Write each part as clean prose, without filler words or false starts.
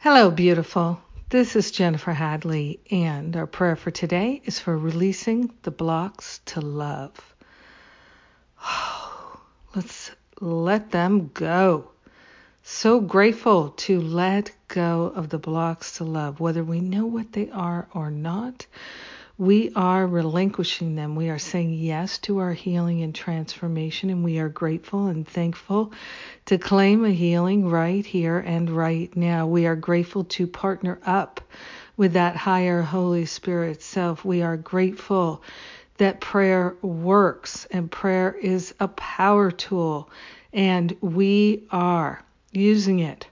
Hello, beautiful. This is Jennifer Hadley, and our prayer for today is for releasing the blocks to love. Let's let them go. So grateful to let go of the blocks to love, whether we know what they are or not. We are relinquishing them. We are saying yes to our healing and transformation, and we are grateful and thankful to claim a healing right here and right now. We are grateful to partner up with that higher Holy Spirit self. We are grateful that prayer works, and prayer is a power tool, and we are using it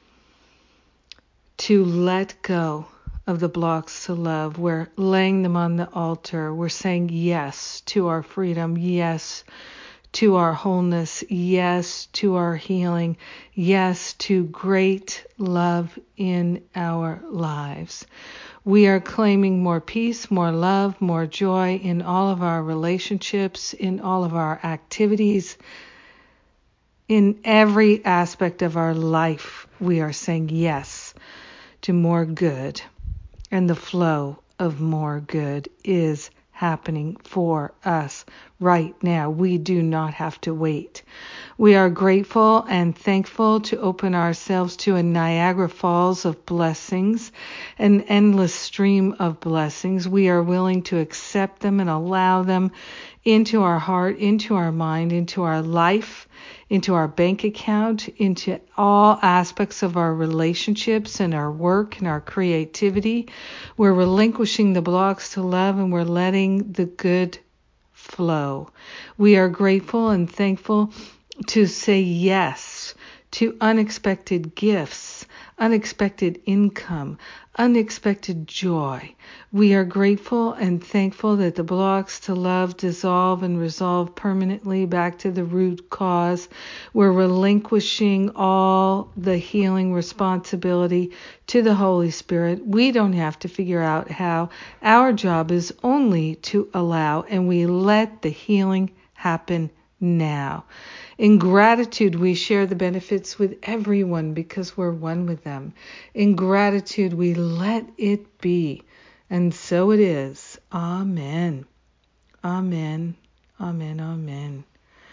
to let go of the blocks to love. We're laying them on the altar. We're saying yes to our freedom, yes to our wholeness, yes to our healing, yes to great love in our lives. We are claiming more peace, more love, more joy in all of our relationships, in all of our activities, in every aspect of our life. We are saying yes to more good. And the flow of more good is happening for us right now. We do not have to wait. We are grateful and thankful to open ourselves to a Niagara Falls of blessings, an endless stream of blessings. We are willing to accept them and allow them into our heart, into our mind, into our life, into our bank account, into all aspects of our relationships and our work and our creativity. We're relinquishing the blocks to love, and we're letting the good flow. We are grateful and thankful to say yes to unexpected gifts, unexpected income, unexpected joy. We are grateful and thankful that the blocks to love dissolve and resolve permanently back to the root cause. We're relinquishing all the healing responsibility to the Holy Spirit. We don't have to figure out how. Our job is only to allow, and we let the healing happen now. In gratitude, we share the benefits with everyone because we're one with them. In gratitude, we let it be. And so it is. Amen. Amen. Amen. Amen.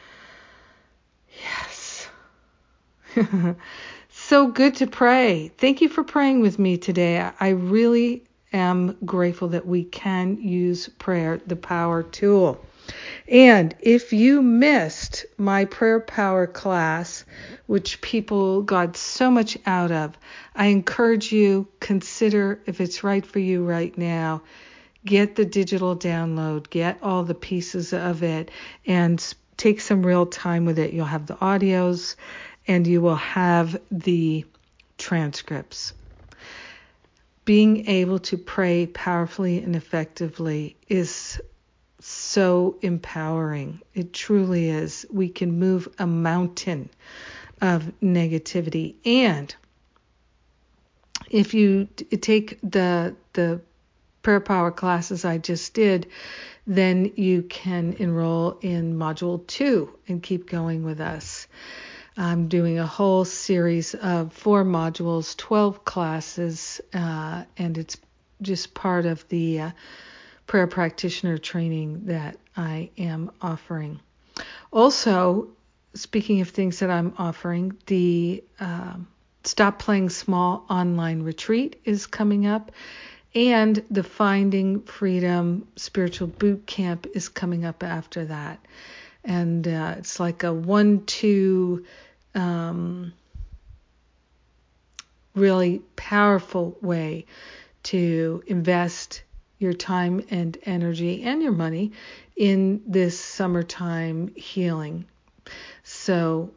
Yes. So good to pray. Thank you for praying with me today. I really am grateful that we can use prayer, the power tool. And if you missed my prayer power class, which people got so much out of, I encourage you, consider if it's right for you right now. Get the digital download, get all the pieces of it, and take some real time with it. You'll have the audios and you will have the transcripts. Being able to pray powerfully and effectively is so empowering. It truly is. We can move a mountain of negativity. And if you take the prayer power classes I just did, then you can enroll in module 2 and keep going with us. I'm doing a whole series of 4 modules, 12 classes, and it's just part of the prayer practitioner training that I am offering. Also, speaking of things that I'm offering, the Stop Playing Small online retreat is coming up, and the Finding Freedom Spiritual Boot Camp is coming up after that. And it's like a 1-2 really powerful way to invest your time and energy and your money in this summertime healing. So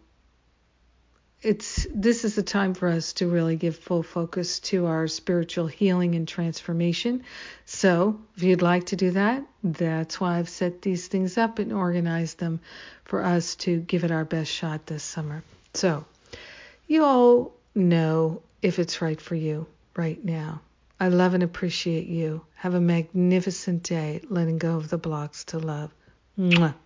this is the time for us to really give full focus to our spiritual healing and transformation. So if you'd like to do that, that's why I've set these things up and organized them for us to give it our best shot this summer. So you all know if it's right for you right now. I love and appreciate you. Have a magnificent day, letting go of the blocks to love. Mwah.